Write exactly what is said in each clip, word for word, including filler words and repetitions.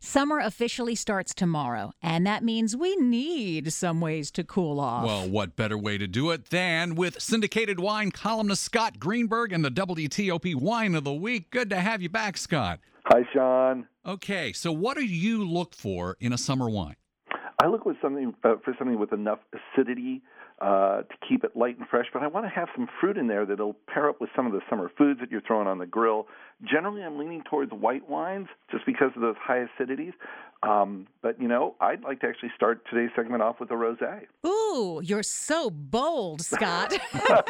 Summer officially starts tomorrow, and that means we need some ways to cool off. Well, what better way to do it than with syndicated wine columnist Scott Greenberg and the W T O P Wine of the Week. Good to have you back, Scott. Hi, Sean. Okay, so what do you look for in a summer wine? I look with something uh, for something with enough acidity uh, to keep it light and fresh, but I want to have some fruit in there that'll pair up with some of the summer foods that you're throwing on the grill. Generally, I'm leaning towards white wines just because of those high acidities. Um, but, you know, I'd like to actually start today's segment off with a rosé. Ooh, you're so bold, Scott.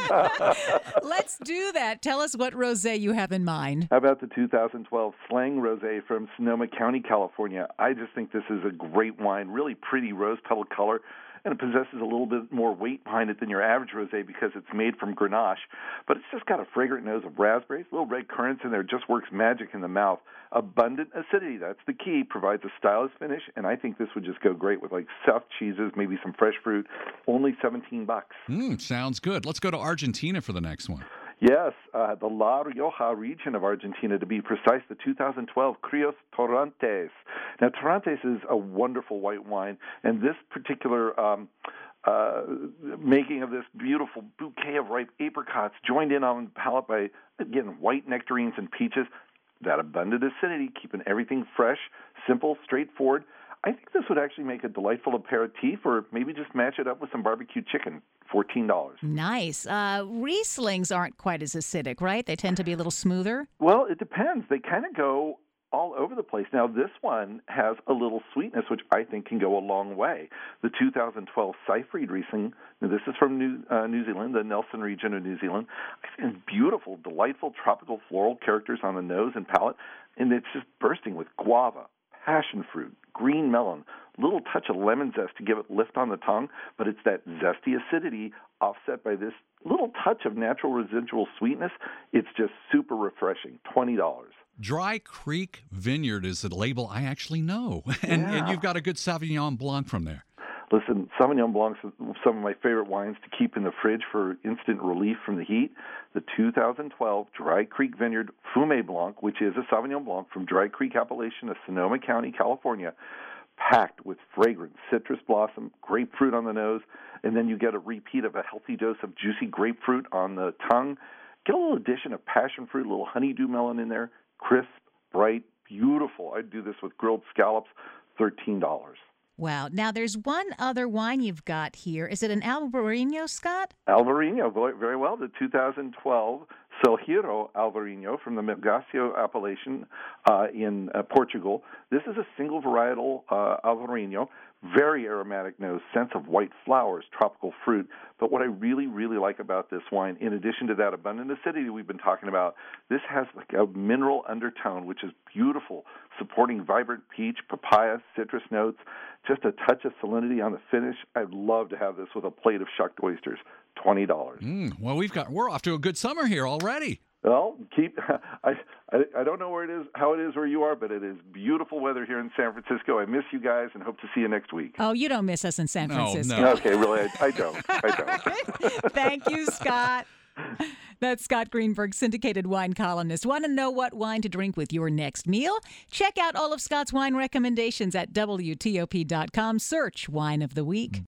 Let's do that. Tell us what rosé you have in mind. How about the two thousand twelve Slang Rosé from Sonoma County, California? I just think this is a great wine, really pretty rose petal color, and it possesses a little bit more weight behind it than your average rosé because it's made from Grenache. But it's just got a fragrant nose of raspberries, little red currants in there. It just works magic in the mouth. Abundant acidity, that's the key, provides a stylish finish, and I think this would just go great with like stuffed cheeses, maybe some fresh fruit. Only seventeen bucks. Mm, sounds good. Let's go to Argentina for the next one. Yes, uh, the La Rioja region of Argentina, to be precise, the two thousand twelve Crios Torrontés. Now, Torrontés is a wonderful white wine, and this particular um, uh, making of this beautiful bouquet of ripe apricots joined in on the palate by, again, white nectarines and peaches, that abundant acidity, keeping everything fresh, simple, straightforward. I think this would actually make a delightful aperitif, or maybe just match it up with some barbecue chicken. fourteen dollars. Nice. Uh, Rieslings aren't quite as acidic, right? They tend to be a little smoother. Well, it depends. They kind of go all over the place. Now, this one has a little sweetness, which I think can go a long way. The two thousand twelve Seyfried Riesling, now this is from New, uh, New Zealand, the Nelson region of New Zealand. I think it's beautiful, delightful tropical floral characters on the nose and palate, and it's just bursting with guava, passion fruit, green melon, little touch of lemon zest to give it lift on the tongue, but it's that zesty acidity offset by this little touch of natural residual sweetness. It's just super refreshing. twenty dollars. Dry Creek Vineyard is a label I actually know, and, Yeah. and you've got a good Sauvignon Blanc from there. Listen, Sauvignon Blancs are some of my favorite wines to keep in the fridge for instant relief from the heat. The two thousand twelve Dry Creek Vineyard Fumé Blanc, which is a Sauvignon Blanc from Dry Creek appellation of Sonoma County, California, packed with fragrant citrus blossom, grapefruit on the nose, and then you get a repeat of a healthy dose of juicy grapefruit on the tongue. Get a little addition of passion fruit, a little honeydew melon in there, crisp, bright, beautiful. I'd do this with grilled scallops, thirteen dollars. Wow. Now, there's one other wine you've got here. Is it an Albarino, Scott? Alvarinho, very well. The two thousand twelve Selhiro Alvarinho from the Melgaço appellation uh, in uh, Portugal. This is a single varietal uh, Alvarinho, very aromatic nose, sense of white flowers, tropical fruit. But what I really, really like about this wine, in addition to that abundant acidity we've been talking about, this has like a mineral undertone, which is beautiful, supporting vibrant peach, papaya, citrus notes, just a touch of salinity on the finish. I'd love to have this with a plate of shucked oysters, twenty dollars. Mm, well, we've got we're off to a good summer here already. Well, keep. I, I I don't know where it is, how it is where you are, but it is beautiful weather here in San Francisco. I miss you guys and hope to see you next week. Oh, you don't miss us in San No, Francisco. no. Okay, really, I, I don't. I don't. Thank you, Scott. That's Scott Greenberg, syndicated wine columnist. Want to know what wine to drink with your next meal? Check out all of Scott's wine recommendations at W T O P dot com. Search Wine of the Week.